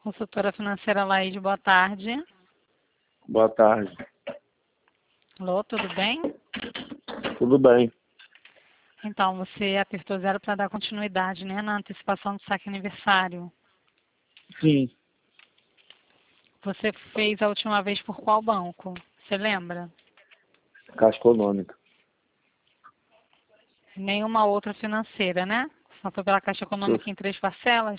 Consultora financeira Laide, boa tarde. Boa tarde. Alô, tudo bem? Tudo bem. Então, você apertou 0 para dar continuidade, né, na antecipação do saque aniversário. Sim. Você fez a última vez por qual banco? Você lembra? Caixa Econômica. Nenhuma outra financeira, né? Só foi pela Caixa Econômica em 3 parcelas?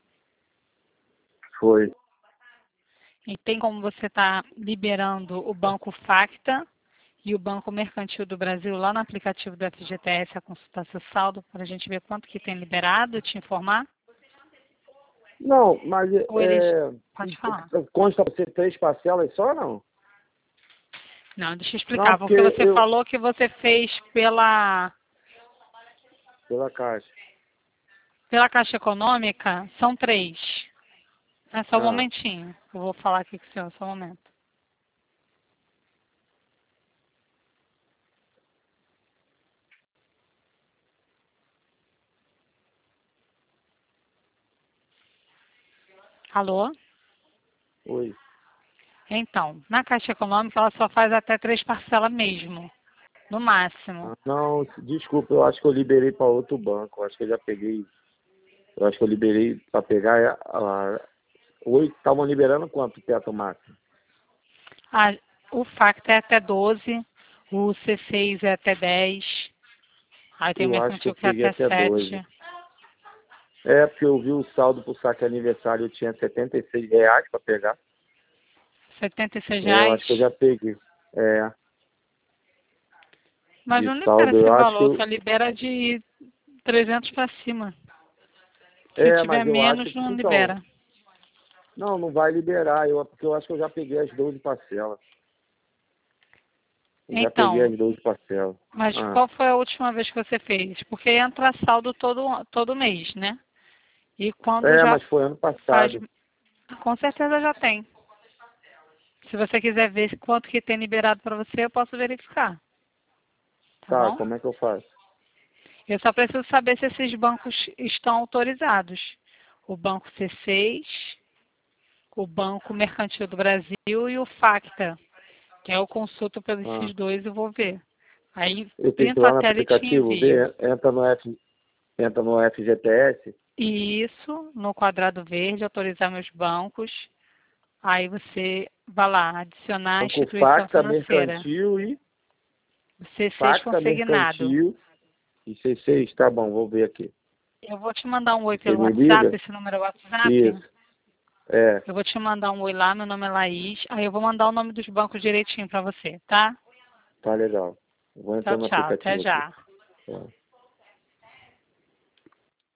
Foi. E tem como você estar liberando o Banco Facta e o Banco Mercantil do Brasil lá no aplicativo do FGTS a consultar seu saldo para a gente ver quanto que tem liberado e te informar? Não, mas Ou eles... Pode falar. consta pra você 3 parcelas só, não? Não, deixa eu Não, explicar. Porque porque você falou que você fez pela Caixa. Caixa Econômica, são 3. É só um Ah, momentinho. Eu vou falar aqui com o senhor, só um momento. Alô? oi. Então, na Caixa Econômica ela só faz até 3 parcelas mesmo, no máximo. Ah, não, desculpa, eu acho que eu liberei para outro banco. Eu acho que eu já peguei. Eu acho que eu liberei para pegar a 8. Estavam liberando quanto, teto máximo? Ah, o Facta é até 12, o C6 é até 10, aí tem o Eu acho que eu Mercantil que é peguei até até 12. 7. É, porque eu vi o saldo pro saque aniversário, eu tinha R$ 76 para pegar. 76 Eu reais. acho que eu já peguei. É, Mas de não libera saldo, esse eu acho que valor, eu. só libera de 300 para cima. Se É, tiver mas eu acho menos, que. não Então, libera. não vai liberar, porque eu acho que eu já peguei as 12 parcelas. Eu já peguei Então, as 12 parcelas. mas Ah, qual foi a última vez que você fez? Porque entra saldo todo mês, né? E quando é, já mas foi ano faz, passado. com certeza já tem. Se você quiser ver quanto que tem liberado para você, eu posso verificar. Tá Tá, bom? como é que eu faço? Eu só preciso saber se esses bancos estão autorizados. O Banco C6, o Banco Mercantil do Brasil e o Facta, que é eu consulto pelos Ah, esses dois e vou ver. Aí eu tenho que ir printo lá a no tela e te aplicativo envio. ver, entra no FGTS, E isso, no quadrado verde, autorizar meus bancos. Aí você vai lá, adicionar a Banco instituição Facta, financeira. Mercantil e C6 Facta, consignado. Mercantil e C6, tá bom, vou ver aqui. Eu vou te mandar um oi Você pelo me WhatsApp, liga? esse número é o WhatsApp. Isso, é, Eu vou te mandar um oi lá, meu nome é Laís. Aí eu vou mandar o nome dos bancos direitinho para você, tá? tá legal. Vou Tchau, entrar no tchau. Até aplicativo aqui. já. Tá.